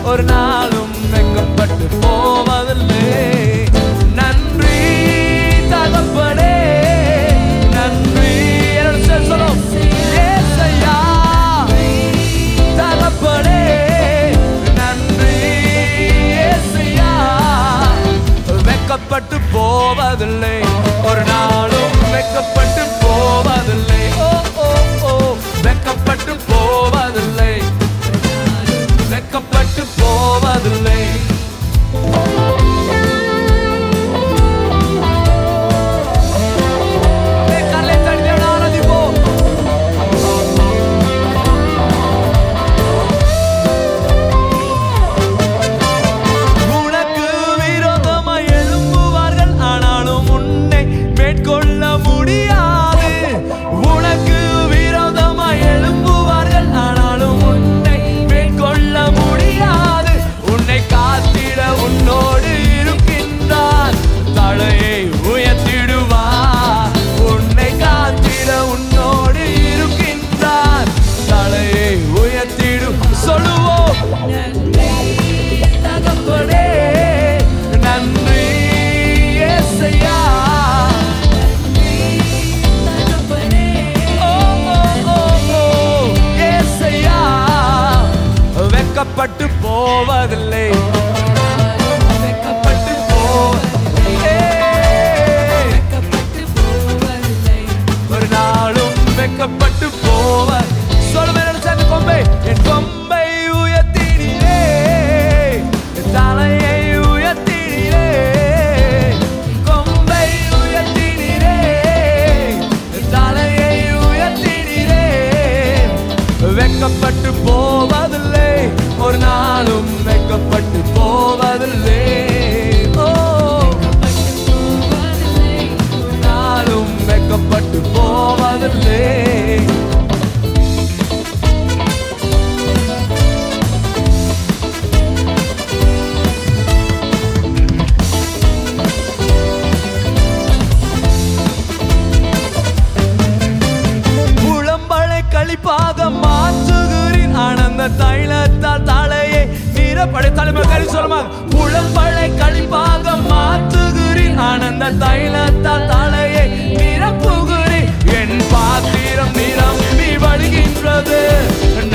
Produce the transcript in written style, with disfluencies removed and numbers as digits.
ஒரு நாளும் வெட்கப்பட்டு போவதில்லை. நன்றி தகப்பனே, நன்றி. சொல்லும் ஏசையா தகப்பனே, நன்றி ஏசையா. வெட்கப்பட்டு போவதில்லை, ஒரு நாளும் வெட்கப்பட்டு போவதில்லை. ஓ ஓ ஓ, வெட்கப்பட்டு போவதில்லை, வெட்கப்பட்டு போவதில்லை. வெட்கப்பட்டு போவதில்லை, வெட்கப்பட்டு போவதில்லை, ஒரு நாளும் வெட்கப்பட்டு போவ. சொல்லுமே கொம்பை, என் கொம்பை உயர்த்தினீரே, தலையை உயர்த்தினீரே, கொம்பை உயர்த்தினீரே, தலையை உயர்த்தினீரே. வெட்கப்பட்டு போவதில்லை, ஒரு நாளும் வெட்கப்பட்டு போவதில்லை. ஒரு நாளும் வெட்கப்பட்டு போவதில்லை. புலம்பலை களிப்பாக மாற்றுகிறீர், ஆனந்த தைலத்தால் தலையை நிரப்படை. தலைமை கறி சொல்லுமா, புலம்பலை களிப்பாக மாற்றுகிறீர், ஆனந்த தைலத்தால் தலையை நிரப்புகிறீர். என் பாத்திரம் நிரம்பி வழிகின்றது,